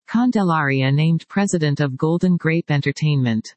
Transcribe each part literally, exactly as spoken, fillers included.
Candelaria named president of Golden Grape Entertainment.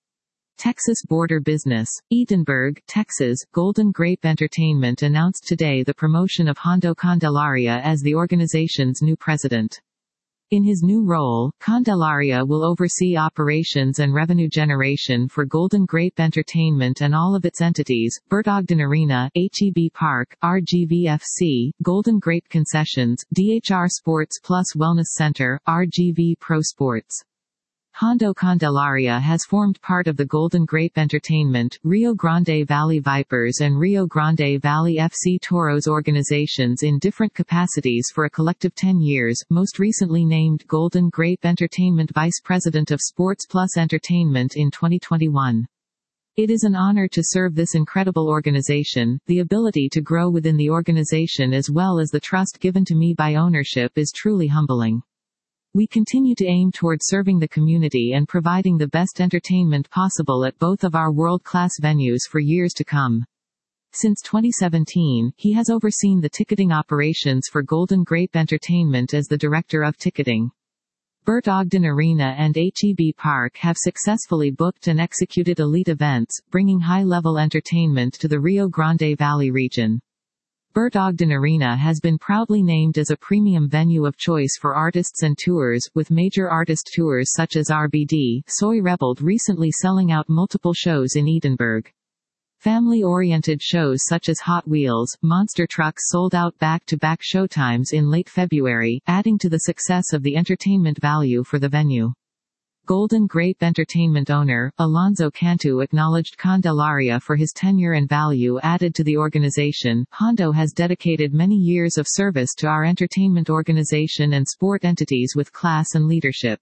Texas Border Business. Edinburgh, Texas, Golden Grape Entertainment announced today the promotion of Hondo Candelaria as the organization's new president. In his new role, Candelaria will oversee operations and revenue generation for Golden Grape Entertainment and all of its entities, Bert Ogden Arena, H E B Park, R G V F C, Golden Grape Concessions, D H R Sports Plus Wellness Center, R G V Pro Sports. Hondo Candelaria has formed part of the Golden Grape Entertainment, Rio Grande Valley Vipers and Rio Grande Valley F C Toros organizations in different capacities for a collective ten years, most recently named Golden Grape Entertainment Vice President of Sports Plus Entertainment in twenty twenty-one. It is an honor to serve this incredible organization. The ability to grow within the organization as well as the trust given to me by ownership is truly humbling. We continue to aim toward serving the community and providing the best entertainment possible at both of our world-class venues for years to come. Since twenty seventeen, he has overseen the ticketing operations for Golden Grape Entertainment as the Director of Ticketing. Bert Ogden Arena and H E B Park have successfully booked and executed elite events, bringing high-level entertainment to the Rio Grande Valley region. Bert Ogden Arena has been proudly named as a premium venue of choice for artists and tours, with major artist tours such as R B D, Soy Rebelled recently selling out multiple shows in Edinburgh. Family-oriented shows such as Hot Wheels, Monster Trucks sold out back-to-back showtimes in late February, adding to the success of the entertainment value for the venue. Golden Grape Entertainment owner, Alonzo Cantu acknowledged Candelaria for his tenure and value added to the organization. Hondo has dedicated many years of service to our entertainment organization and sport entities with class and leadership.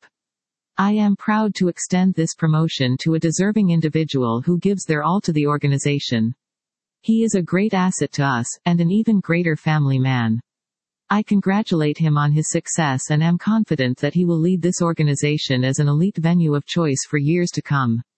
I am proud to extend this promotion to a deserving individual who gives their all to the organization. He is a great asset to us, and an even greater family man. I congratulate him on his success and am confident that he will lead this organization as an elite venue of choice for years to come.